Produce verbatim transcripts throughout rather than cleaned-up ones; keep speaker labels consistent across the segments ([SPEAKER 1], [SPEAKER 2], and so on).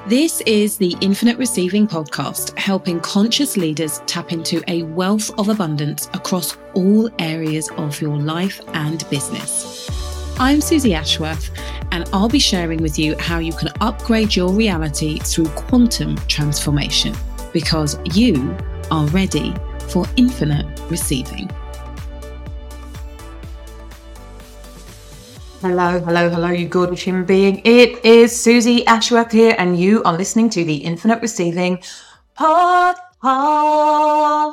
[SPEAKER 1] This is the Infinite Receiving Podcast, helping conscious leaders tap into a wealth of abundance across all areas of your life and business. I'm Susie Ashworth, and I'll be sharing with you how you can upgrade your reality through quantum transformation, because you are ready for infinite receiving.
[SPEAKER 2] Hello, hello, hello, you gorgeous human being. It is Susie Ashworth here, and you are listening to the Infinite Receiving Podcast.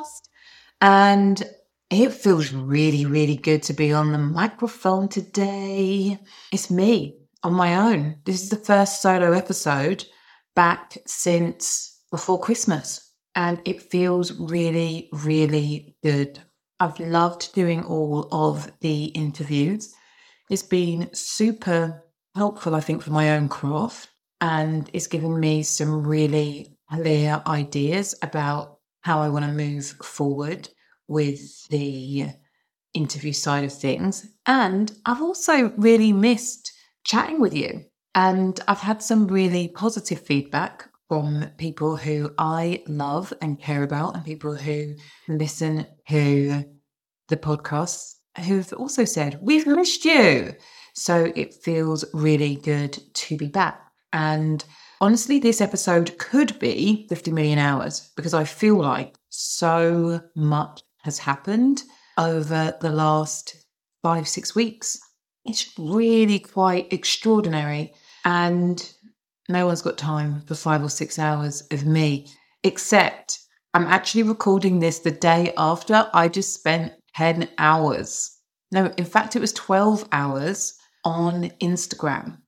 [SPEAKER 2] And it feels really, really good to be on the microphone today. It's me on my own. This is the first solo episode back since before Christmas, and it feels really, really good. I've loved doing all of the interviews. It's been super helpful, I think, for my own craft, and it's given me some really clear ideas about how I want to move forward with the interview side of things. And I've also really missed chatting with you, and I've had some really positive feedback from people who I love and care about, and people who listen to the podcasts, who've also said, we've missed you. So it feels really good to be back. And honestly, this episode could be fifty million hours, because I feel like so much has happened over the last five, six weeks. It's really quite extraordinary. And no one's got time for five or six hours of me, except I'm actually recording this the day after I just spent ten hours. No, in fact, it was twelve hours on Instagram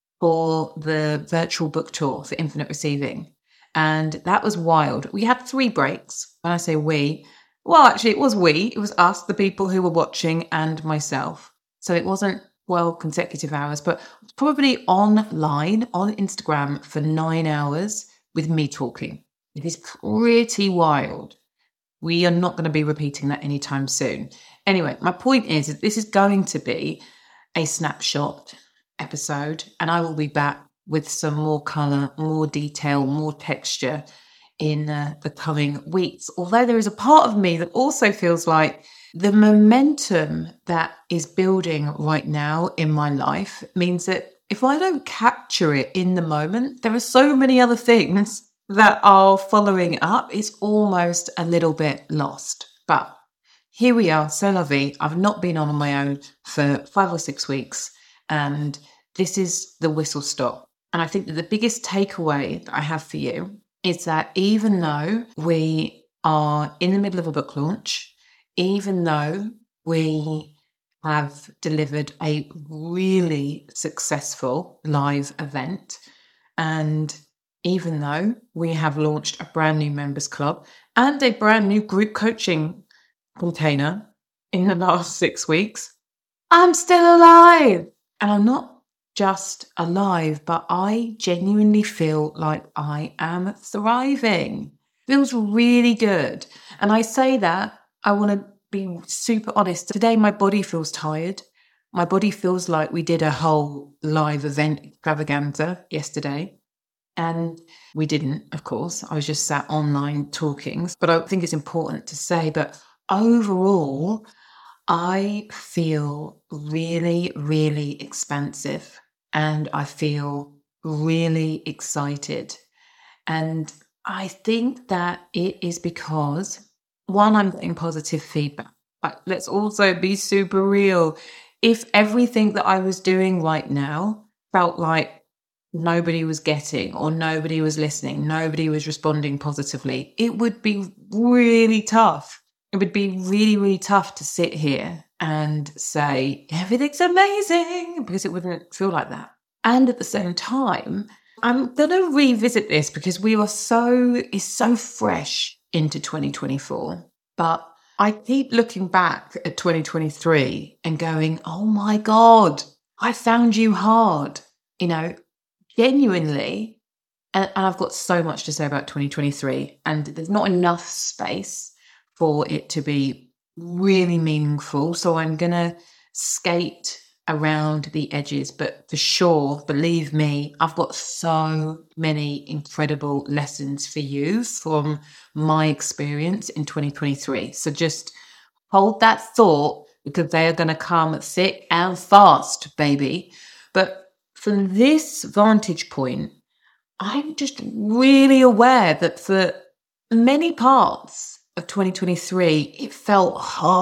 [SPEAKER 2] for the virtual book tour for Infinite Receiving. And that was wild. We had three breaks. When I say we, well, actually, it was we. It was us, the people who were watching, and myself. So it wasn't twelve consecutive hours, but probably online on Instagram for nine hours with me talking. It is pretty wild. We are not going to be repeating that anytime soon. Anyway, my point is that this is going to be a snapshot episode, and I will be back with some more colour, more detail, more texture in uh, the coming weeks. Although there is a part of me that also feels like the momentum that is building right now in my life means that if I don't capture it in the moment, there are so many other things that are following up. It's almost a little bit lost. But here we are, so lovely. I've not been on on my own for five or six weeks, and this is the whistle stop. And I think that the biggest takeaway that I have for you is that even though we are in the middle of a book launch, even though we have delivered a really successful live event, and even though we have launched a brand new members club and a brand new group coaching container in the last six weeks, I'm still alive. And I'm not just alive, but I genuinely feel like I am thriving. Feels really good. And I say that, I want to be super honest. Today, my body feels tired. My body feels like we did a whole live event extravaganza yesterday. And we didn't, of course. I was just sat online talking. But I think it's important to say that overall, I feel really, really expansive, and I feel really excited. And I think that it is because, one, I'm getting positive feedback. But let's also be super real. If everything that I was doing right now felt like nobody was getting, or nobody was listening, nobody was responding positively, it would be really tough. It would be really, really tough to sit here and say, everything's amazing, because it wouldn't feel like that. And at the same time, I'm going to revisit this because we are so, it's so fresh into twenty twenty-four. But I keep looking back at twenty twenty-three and going, oh my God, I found you hard. You know, genuinely, and, and I've got so much to say about twenty twenty-three, and there's not enough space for it to be really meaningful. So I'm going to skate around the edges, but for sure, believe me, I've got so many incredible lessons for you from my experience in twenty twenty-three. So just hold that thought, because they are going to come thick and fast, baby. But from this vantage point, I'm just really aware that for many parts of twenty twenty-three, it felt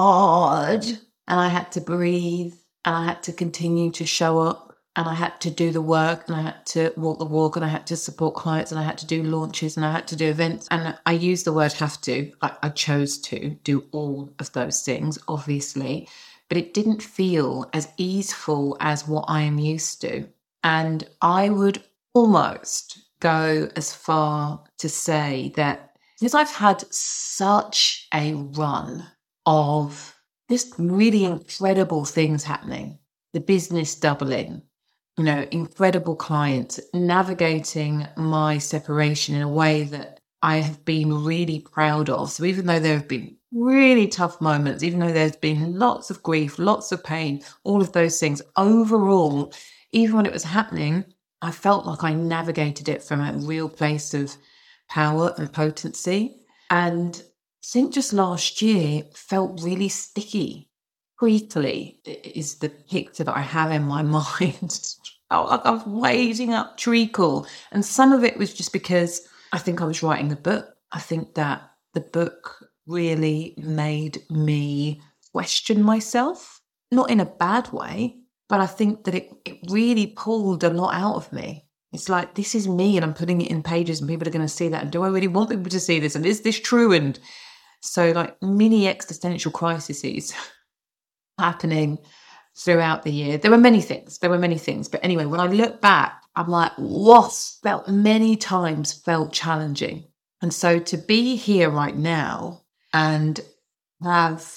[SPEAKER 2] hard, and I had to breathe, and I had to continue to show up, and I had to do the work, and I had to walk the walk, and I had to support clients, and I had to do launches, and I had to do events. And I use the word have to. I, I chose to do all of those things, obviously, but it didn't feel as easeful as what I am used to. And I would almost go as far to say that because I've had such a run of just really incredible things happening, the business doubling, you know, incredible clients, navigating my separation in a way that I have been really proud of. So even though there have been really tough moments, even though there's been lots of grief, lots of pain, all of those things, overall, even when it was happening, I felt like I navigated it from a real place of power and potency. And I think just last year it felt really sticky. Creakly is the picture that I have in my mind. I felt like I was wading up treacle. And some of it was just because I think I was writing the book. I think that the book really made me question myself, not in a bad way, but I think that it, it really pulled a lot out of me. It's like, this is me, and I'm putting it in pages, and people are going to see that. And do I really want people to see this? And is this true? And so like mini existential crises happening throughout the year. There were many things. There were many things. But anyway, when I look back, I'm like, what felt many times felt challenging. And so to be here right now and have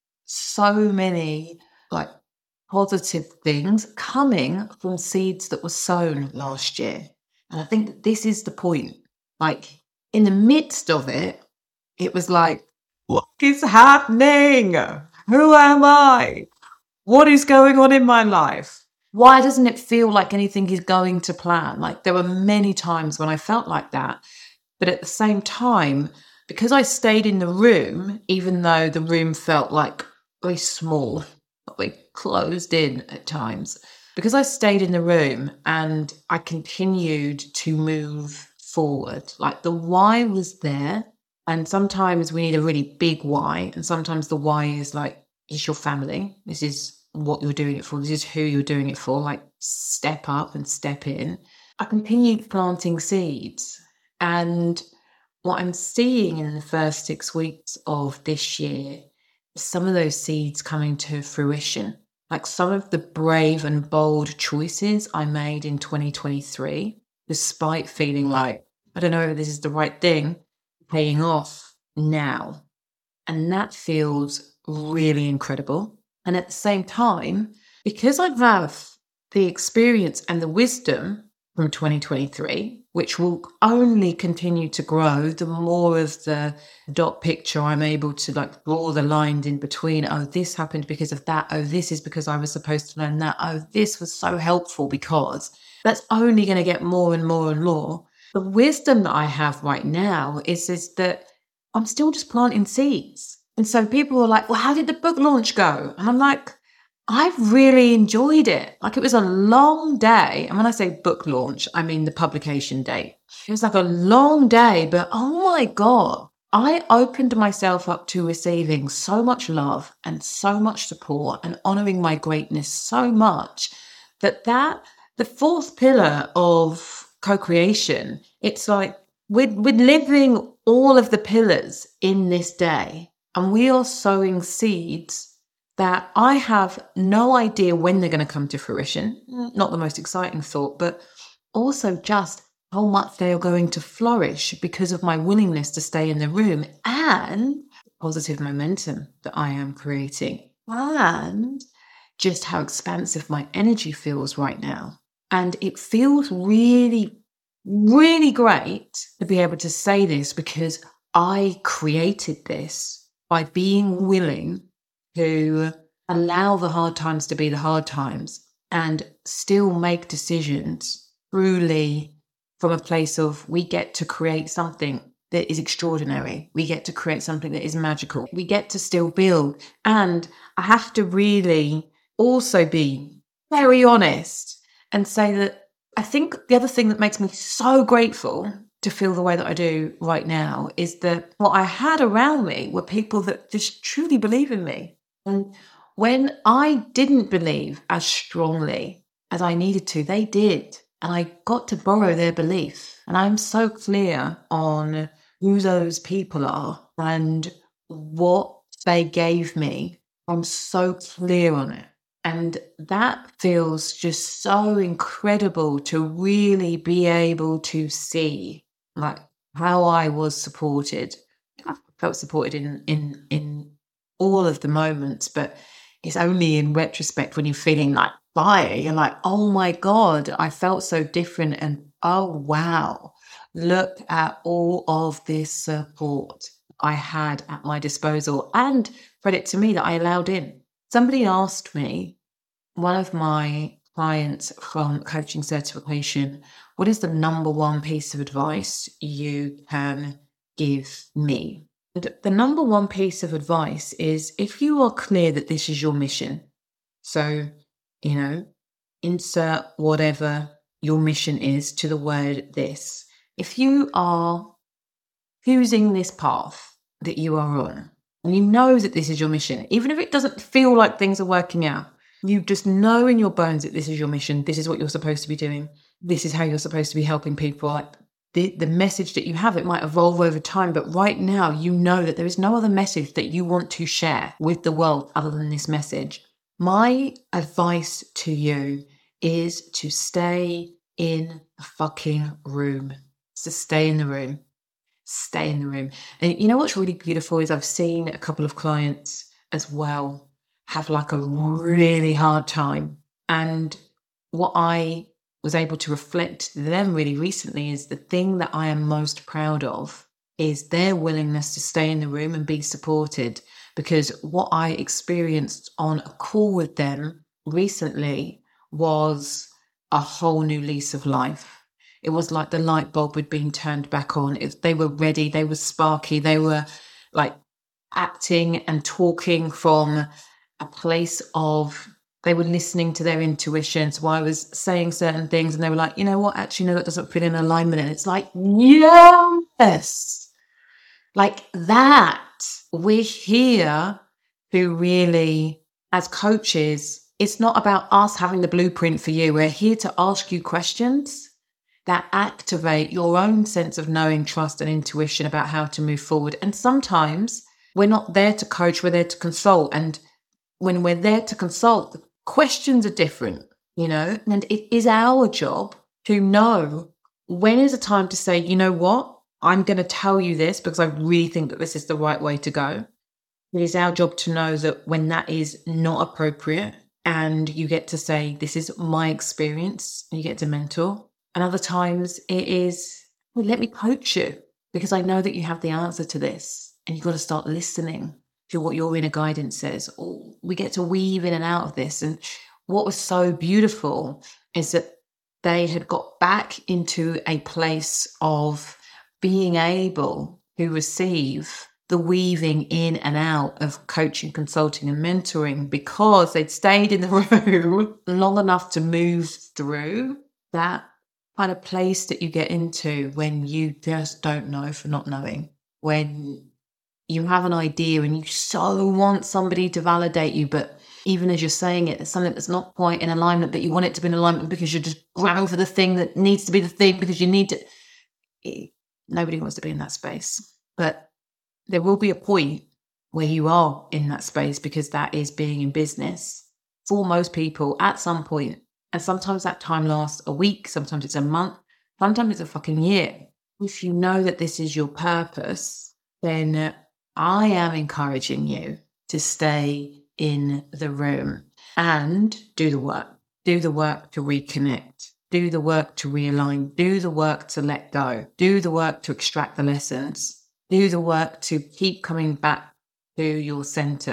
[SPEAKER 2] so many like positive things coming from seeds that were sown last year. And I think that this is the point. Like in the midst of it, it was like, what is happening? Who am I? What is going on in my life? Why doesn't it feel like anything is going to plan? Like there were many times when I felt like that. But at the same time, because I stayed in the room, even though the room felt like very small, very closed in at times, because I stayed in the room and I continued to move forward, like the why was there. And sometimes we need a really big why. And sometimes the why is like, it's your family. This is what you're doing it for. This is who you're doing it for. Like step up and step in. I continued planting seeds. And what I'm seeing in the first six weeks of this year is some of those seeds coming to fruition. Like some of the brave and bold choices I made in twenty twenty-three, despite feeling like, I don't know if this is the right thing, paying off now. And that feels really incredible. And at the same time, because I have the experience and the wisdom from twenty twenty-three, which will only continue to grow the more of the dot picture I'm able to like draw the lines in between. Oh, this happened because of that. Oh, this is because I was supposed to learn that. Oh, this was so helpful because that's only going to get more and more and more. The wisdom that I have right now is, is that I'm still just planting seeds. And so people are like, well, how did the book launch go? And I'm like, I've really enjoyed it. Like it was a long day. And when I say book launch, I mean the publication date. It was like a long day, but oh my God, I opened myself up to receiving so much love and so much support and honoring my greatness so much that that the fourth pillar of co-creation, it's like we're, we're living all of the pillars in this day, and we are sowing seeds that I have no idea when they're going to come to fruition. Not the most exciting thought, but also just how much they are going to flourish because of my willingness to stay in the room and positive momentum that I am creating, and just how expansive my energy feels right now. And it feels really, really great to be able to say this because I created this by being willing to allow the hard times to be the hard times and still make decisions truly from a place of we get to create something that is extraordinary. We get to create something that is magical. We get to still build. And I have to really also be very honest and say that I think the other thing that makes me so grateful to feel the way that I do right now is that what I had around me were people that just truly believe in me. And when I didn't believe as strongly as I needed to, they did. And I got to borrow their belief. And I'm so clear on who those people are and what they gave me. I'm so clear on it. And that feels just so incredible to really be able to see, like, how I was supported. I felt supported in in in all of the moments, but it's only in retrospect when you're feeling like fire. You're like, oh my God, I felt so different. And oh, wow, look at all of this support I had at my disposal. And credit to me that I allowed in. Somebody asked me, one of my clients from coaching certification, what is the number one piece of advice you can give me? And the number one piece of advice is if you are clear that this is your mission. So, you know, insert whatever your mission is to the word this. If you are choosing this path that you are on, and you know that this is your mission, even if it doesn't feel like things are working out, you just know in your bones that this is your mission. This is what you're supposed to be doing. This is how you're supposed to be helping people. Like the, the message that you have, it might evolve over time, but right now you know that there is no other message that you want to share with the world other than this message. My advice to you is to stay in the fucking room. So stay in the room. Stay in the room. And you know what's really beautiful is I've seen a couple of clients as well have like a really hard time. And what I was able to reflect to them really recently is the thing that I am most proud of is their willingness to stay in the room and be supported. Because what I experienced on a call with them recently was a whole new lease of life. It was like the light bulb had been turned back on. It, they were ready. They were sparky. They were like acting and talking from a place of, they were listening to their intuition. So I was saying certain things and they were like, you know what, actually, no, that doesn't fit in alignment. And it's like, yes, like that. We're here to really, as coaches, it's not about us having the blueprint for you. We're here to ask you questions that activate your own sense of knowing, trust, and intuition about how to move forward. And sometimes we're not there to coach, we're there to consult. And when we're there to consult, the questions are different, you know, and it is our job to know when is a time to say, you know what, I'm going to tell you this because I really think that this is the right way to go. It is our job to know that when that is not appropriate and you get to say, this is my experience, and you get to mentor. And other times it is, well, let me coach you because I know that you have the answer to this and you've got to start listening to what your inner guidance says. Oh, we get to weave in and out of this. And what was so beautiful is that they had got back into a place of being able to receive the weaving in and out of coaching, consulting, and mentoring because they'd stayed in the room long enough to move through that kind of place that you get into when you just don't know for not knowing. When you have an idea and you so want somebody to validate you, but even as you're saying it, there's something that's not quite in alignment, but you want it to be in alignment because you're just grabbing for the thing that needs to be the thing because you need to. Nobody wants to be in that space. But there will be a point where you are in that space because that is being in business for most people at some point. And sometimes that time lasts a week, sometimes it's a month, sometimes it's a fucking year. If you know that this is your purpose, then I am encouraging you to stay in the room and do the work. Do the work to reconnect. Do the work to realign. Do the work to let go. Do the work to extract the lessons. Do the work to keep coming back to your center.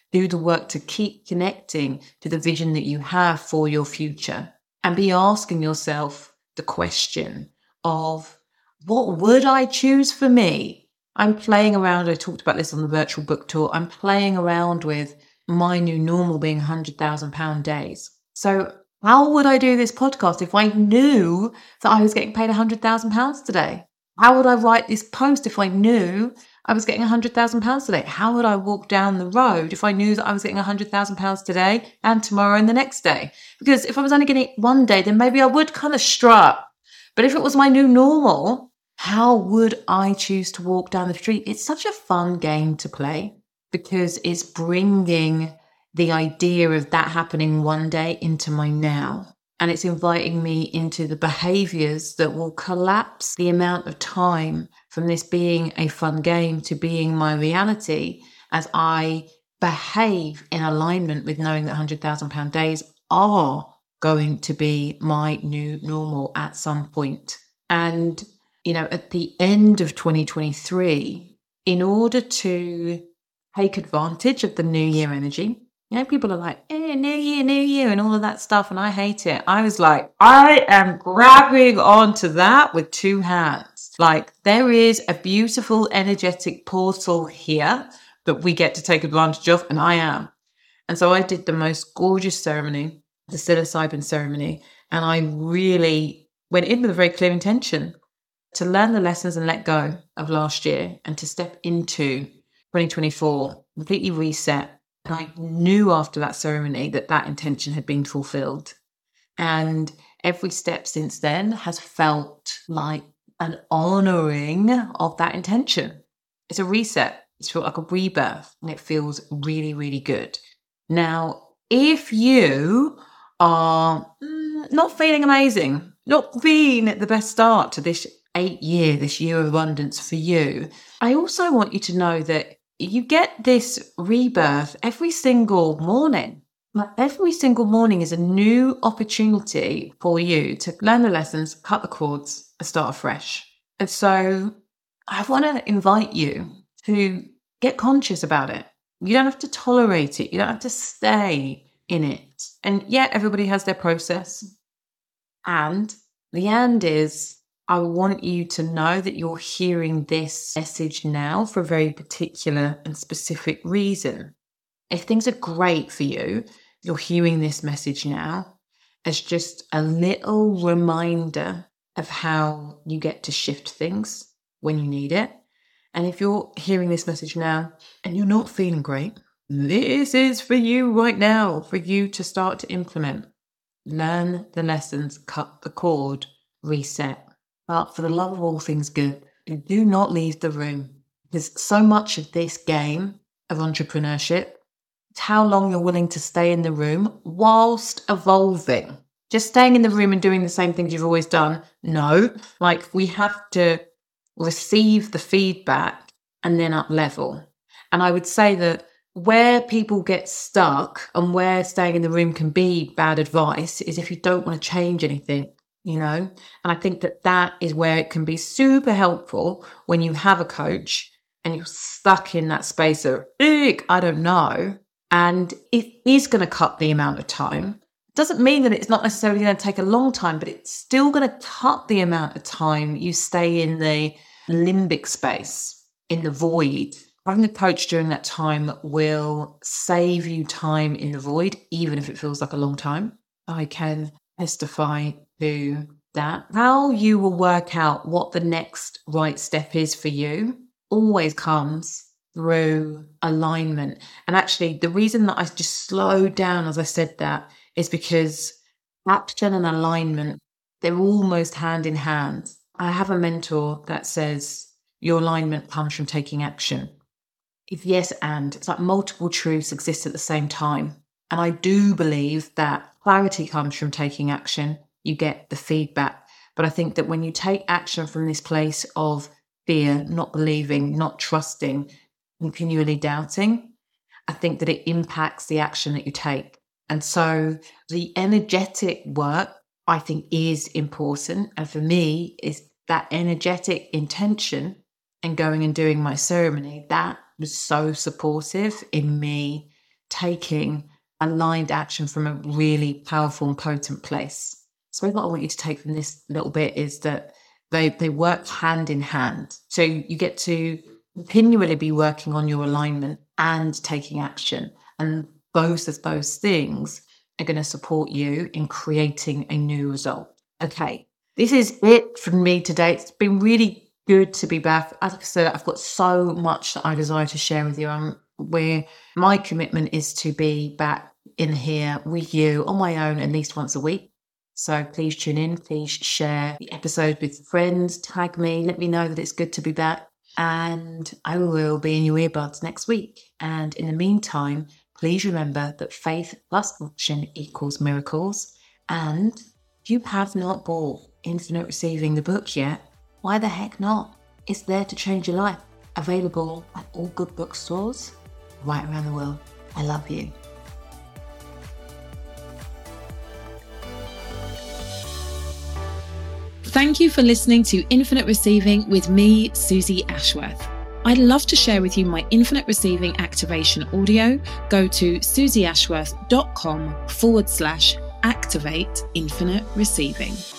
[SPEAKER 2] Do the work to keep connecting to the vision that you have for your future, and be asking yourself the question of, what would I choose for me? I'm playing around. I talked about this on the virtual book tour. I'm playing around with my new normal being one hundred thousand pound days. So how would I do this podcast if I knew that I was getting paid one hundred thousand pounds today? How would I write this post if I knew I was getting one hundred thousand pounds today? How would I walk down the road if I knew that I was getting one hundred thousand pounds today and tomorrow and the next day? Because if I was only getting it one day, then maybe I would kind of strut. But if it was my new normal, how would I choose to walk down the street? It's such a fun game to play because it's bringing the idea of that happening one day into my now. And it's inviting me into the behaviors that will collapse the amount of time from this being a fun game to being my reality as I behave in alignment with knowing that one hundred thousand pound days are going to be my new normal at some point. And, you know, at the end of twenty twenty-three, in order to take advantage of the new year energy, you know, people are like, eh, new year, new year, and all of that stuff, and I hate it. I was like, I am grabbing onto that with two hands. Like, there is a beautiful energetic portal here that we get to take advantage of, and I am. And so I did the most gorgeous ceremony, the psilocybin ceremony, and I really went in with a very clear intention to learn the lessons and let go of last year and to step into twenty twenty-four, completely reset. And I knew after that ceremony that that intention had been fulfilled. And every step since then has felt like an honoring of that intention. It's a reset. It's felt like a rebirth, and it feels really, really good. Now, if you are not feeling amazing, not being the best start to this eight year, this year of abundance for you, I also want you to know that you get this rebirth every single morning. Like every single morning is a new opportunity for you to learn the lessons, cut the cords, and start afresh. And so I want to invite you to get conscious about it. You don't have to tolerate it. You don't have to stay in it. And yet everybody has their process. And the end is, I want you to know that you're hearing this message now for a very particular and specific reason. If things are great for you, you're hearing this message now as just a little reminder of how you get to shift things when you need it. And if you're hearing this message now and you're not feeling great, this is for you right now, for you to start to implement. Learn the lessons, cut the cord, reset. But for the love of all things good, do not leave the room. Because so much of this game of entrepreneurship, it's how long you're willing to stay in the room whilst evolving. Just staying in the room and doing the same things you've always done. No, like we have to receive the feedback and then up level. And I would say that where people get stuck and where staying in the room can be bad advice is if you don't want to change anything. You know, and I think that that is where it can be super helpful when you have a coach and you're stuck in that space of, I don't know. And it is going to cut the amount of time. It doesn't mean that it's not necessarily going to take a long time, but it's still going to cut the amount of time you stay in the limbic space, in the void. Having a coach during that time will save you time in the void, even if it feels like a long time. I can testify to that. How you will work out what the next right step is for you always comes through alignment. And actually, the reason that I just slowed down as I said that is because action and alignment, they're almost hand in hand. I have a mentor that says your alignment comes from taking action. It's yes and. It's like multiple truths exist at the same time. And I do believe that clarity comes from taking action. You get the feedback. But I think that when you take action from this place of fear, not believing, not trusting, continually doubting, I think that it impacts the action that you take. And so the energetic work, I think, is important. And for me, is that energetic intention and going and doing my ceremony, that was so supportive in me taking aligned action from a really powerful and potent place. So what I want you to take from this little bit is that they, they work hand in hand. So you get to continually be working on your alignment and taking action. And both of those things are going to support you in creating a new result. Okay, this is it from me today. It's been really good to be back. As I said, I've got so much that I desire to share with you. I'm, where my commitment is to be back in here with you on my own at least once a week. So please tune in, please share the episode with friends, tag me, let me know that it's good to be back. And I will be in your earbuds next week. And in the meantime, please remember that faith plus action equals miracles. And if you have not bought Infinite Receiving the book yet, why the heck not? It's there to change your life. Available at all good bookstores right around the world. I love you.
[SPEAKER 1] Thank you for listening to Infinite Receiving with me, Susie Ashworth. I'd love to share with you my Infinite Receiving activation audio. Go to susieashworth.com forward slash activate infinite receiving.